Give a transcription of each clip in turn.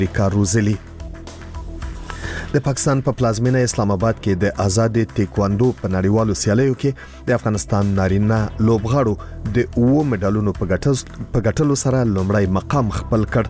امریکا روزلي. د پاکستان په پلازمینه اسلام آباد کې د آزاد تایکواندو په نړیوالو سیالیو کې د افغانستان نارینه لوبغاړو د 9 مډالونو په ګټلو سره لومړی مقام خپل کړ.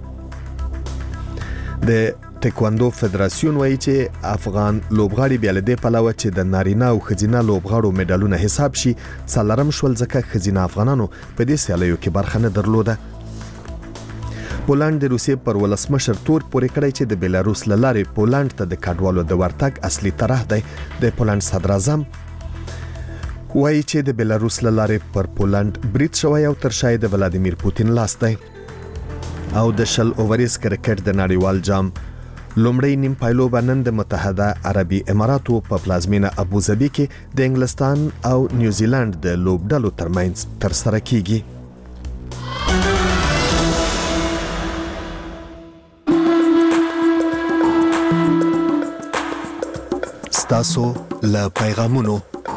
د تایکواندو فدراسیون وایي چې افغان لوبغاړي بیا له دې پلوه چې د نارینه او ښځینه لوبغاړو مډالونه حساب شي څلورم شول ځکه ښځینه افغانانو په دې سیالیو کې برخه نه درلوده. پولند د روسیې پر ولسمشر تور پورې کړی چې د بیلاروس له لارې پولند ته د کډوالو د ورتګ اصلي طرح دی. د پولند صدر اعظم وایي چې د بیلاروس له لارې پر پولند برید شوی او تر شا د ولادیمیر پوتین لاس دی. او د شل اووریز کرکټ د نړیوال جام لومړی نیم پایلوبه نن د متحده عربي اماراتو په پلازمینه ابوظبي کې د انګلستان او نیوزیلند د لوبډلو ترمنځ ترسره کیږي. تاسو له پیغامونو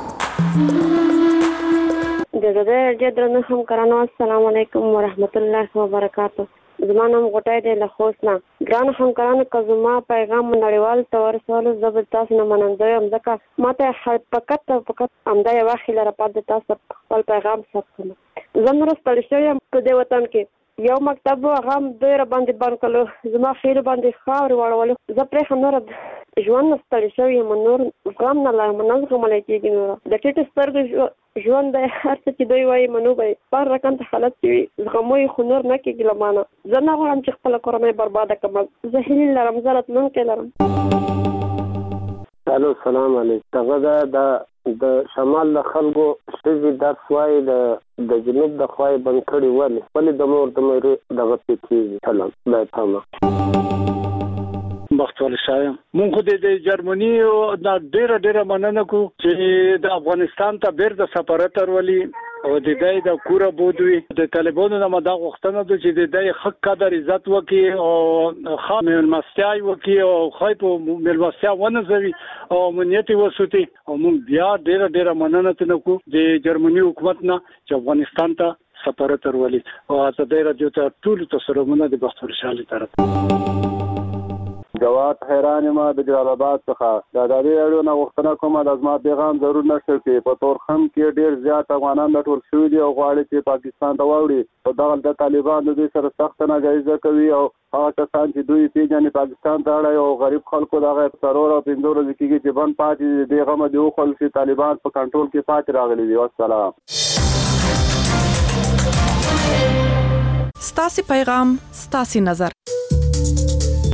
د درنو همکارانو السلام علیکم ورحمت الله وبرکاته. زمانم غټای د لخوس نه ګران همکارانو کزما پیغام نړیوال تور سوال زبردست نه مننده یم ځکه ماته فقط امدا یو خیل را پد تاسو خپل پیغام ساتم. زم راستل شوم په دې وطن کې یو مکتب هغه ډیر باندې کړو زما خیر باندې خاور وړول زه پرې خنور ژوند ستړي شوی یم نور غم نه لا منځ کومه کېږي نو د ټیټ سترګ ژوند د هر څه چې دوی وایي منو به پر رقم ته حالت وي غموي خنور نه کېږي لمانه زه نه غواړم چې خپل کورنۍ برباد کړم زه هیله لرم زړه نن کې لرم. الو السلام علیکم. د شمال له خلکو شوی درس وایي د جنوب د خوای بنکړی ولې د مور د مېره دغه پېکې سلام دا تمام بختور شایم. مونږ د جرمني او د ډېر مننه کو چې د افغانستان ته بیرته سفارت ورولي او د دې د کوره بودوي د طالبانو نه مدا غوښتنه ده چې د دې حق قدر عزت وکي او خامل مستای وکي او خای په ملوسیا ونځوي او منیت وسوتي او مونږ بیا ډېر مننه تنکو د جرمني حکومت نه چې افغانستان ته سفارت ورولي او د راډیو ته ټول تسلمونه د بختور شالي طرف. جواد حیران ما د جلال آباد څخه د اړو نه وختونه کومه د ازما پیغام ضرور نشته چې په تورخم کې ډیر زیات افغانان لټول شوي دي او غواړي چې پاکستان ته واوړي او دغه د طالبانو د سره سخت ناجایزه کوي او هغه کسان چې دوی پیژنې پاکستان ته اړای او غریب خلکو دغه ضرور او پندور ځکه چې بن پاتې دغه مدیو خلک چې طالبان په کنټرول کې پاتې راغلي دي. والسلام. ستاسو پیغام ستاسو نظر.